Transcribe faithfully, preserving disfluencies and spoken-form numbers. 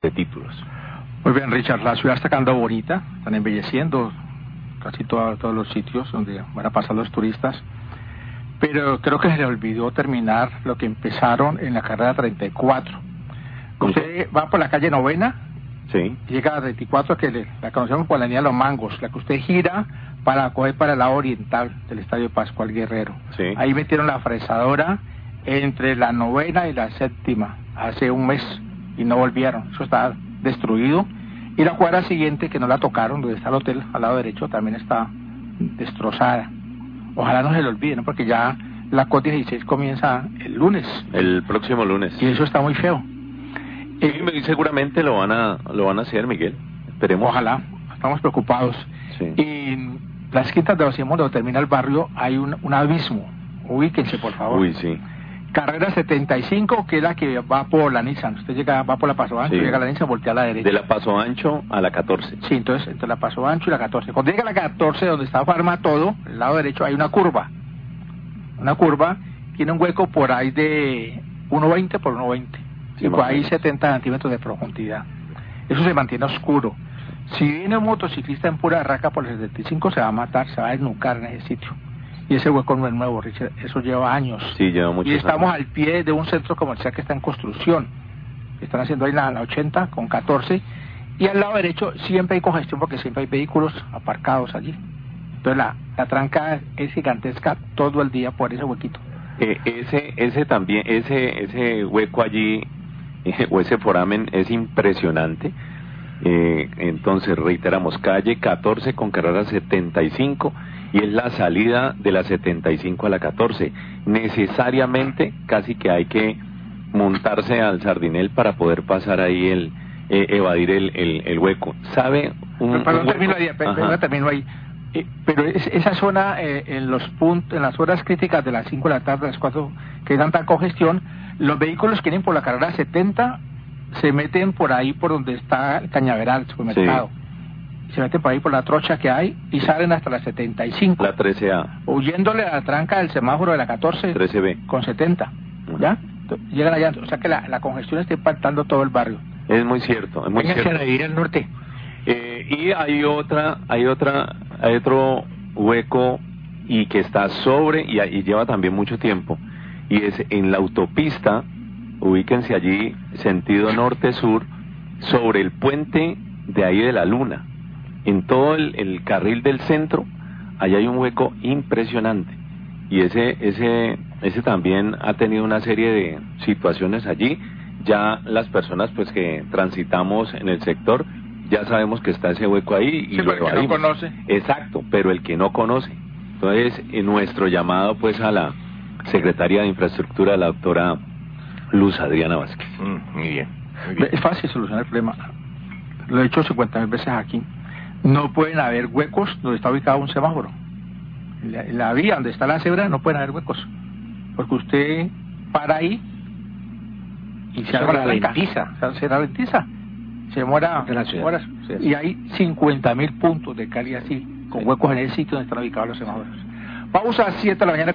de títulos. Muy bien, Richard, la ciudad está quedando bonita, están embelleciendo casi todo, todos los sitios donde van a pasar los turistas, pero creo que se le olvidó terminar lo que empezaron en la carrera treinta y cuatro. Usted va por la calle Novena, sí, llega a treinta y cuatro, que le, la conocemos por la línea de los Mangos, la que usted gira para coger para el lado oriental del Estadio Pascual Guerrero. Sí. Ahí metieron la fresadora entre la novena y la séptima hace un mes y no volvieron, eso está destruido. Y la cuadra siguiente, que no la tocaron, donde está el hotel al lado derecho, también está destrozada. Ojalá no se le olvide, ¿no? Porque ya la COP dieciséis comienza el lunes. El próximo lunes. Y eso está muy feo. Sí, eh, seguramente lo van a lo van a hacer, Miguel. Esperemos. Ojalá, estamos preocupados. Sí. Y en las quintas de los Simón, donde termina el barrio, hay un, un abismo. Ubíquense, por favor. Uy, sí. Carrera setenta y cinco, que es la que va por la Nissan. Usted llega, va por la Paso Ancho, sí, llega a la Nissan, voltea a la derecha. De la Paso Ancho a la catorce. Sí, entonces, entre la Paso Ancho y la catorce. Cuando llega a la catorce, donde está Farma Todo, al lado derecho hay una curva. Una curva, tiene un hueco por ahí de uno veinte por uno veinte. Sí, y por ahí setenta centímetros de profundidad. Eso se mantiene oscuro. Si viene un motociclista en pura raca por el setenta y cinco, se va a matar, se va a desnucar en ese sitio. Y ese hueco no es nuevo, Richard, eso lleva años. Sí, lleva muchos Y estamos años. al pie de un centro comercial que está en construcción. Están haciendo ahí la, la ochenta con catorce. Y al lado derecho siempre hay congestión porque siempre hay vehículos aparcados allí. Entonces la, la tranca es gigantesca todo el día por ese huequito. Eh, ese ese también, ese ese hueco allí, eh, o ese foramen es impresionante. Eh, entonces reiteramos, calle catorce con carrera setenta y cinco, y es la salida de la setenta y cinco a la catorce. Necesariamente casi que hay que montarse al Sardinel para poder pasar ahí el eh, evadir el, el, el hueco. ¿Sabe? Un, pero un no termino ahí, pero, termino ahí. Eh, pero es, esa zona, eh, en los puntos, en las horas críticas de las cinco de la tarde, las cuatro, que dan tanta congestión, los vehículos que vienen por la carrera setenta se meten por ahí por donde está el Cañaveral, el supermercado. Sí. Se meten por ahí por la trocha que hay y salen hasta la setenta y cinco. La trece A. Huyéndole a la tranca del semáforo de la catorce. trece B. Con setenta. Uh-huh. ¿Ya? Llegan allá, o sea que la, la congestión está impactando todo el barrio. Es muy cierto, es muy Vénganse cierto. a vivir al norte. Eh, y hay otra, hay otra, hay otro hueco y que está sobre y, y lleva también mucho tiempo, y es en la autopista. Ubíquense allí, sentido norte-sur, sobre el puente de ahí de la Luna. En todo el, el carril del centro, allá hay un hueco impresionante. Y ese, ese, ese también ha tenido una serie de situaciones allí. Ya las personas pues que transitamos en el sector, ya sabemos que está ese hueco ahí y sí, lo pero el que no conoce. Exacto, pero el que no conoce. Entonces, en nuestro llamado pues a la Secretaria de Infraestructura, la doctora Luz Adriana Vázquez. Mm, muy bien, muy bien. Es fácil solucionar el problema. Lo he hecho cincuenta mil veces aquí. No pueden haber huecos donde está ubicado un semáforo. En la, en la vía donde está la cebra no pueden haber huecos. Porque usted para ahí y se ralentiza. Se ralentiza. Se demora horas. Sí, y hay cincuenta mil puntos de Cali así, con huecos en el sitio donde están ubicados los semáforos. Pausa a siete de la mañana.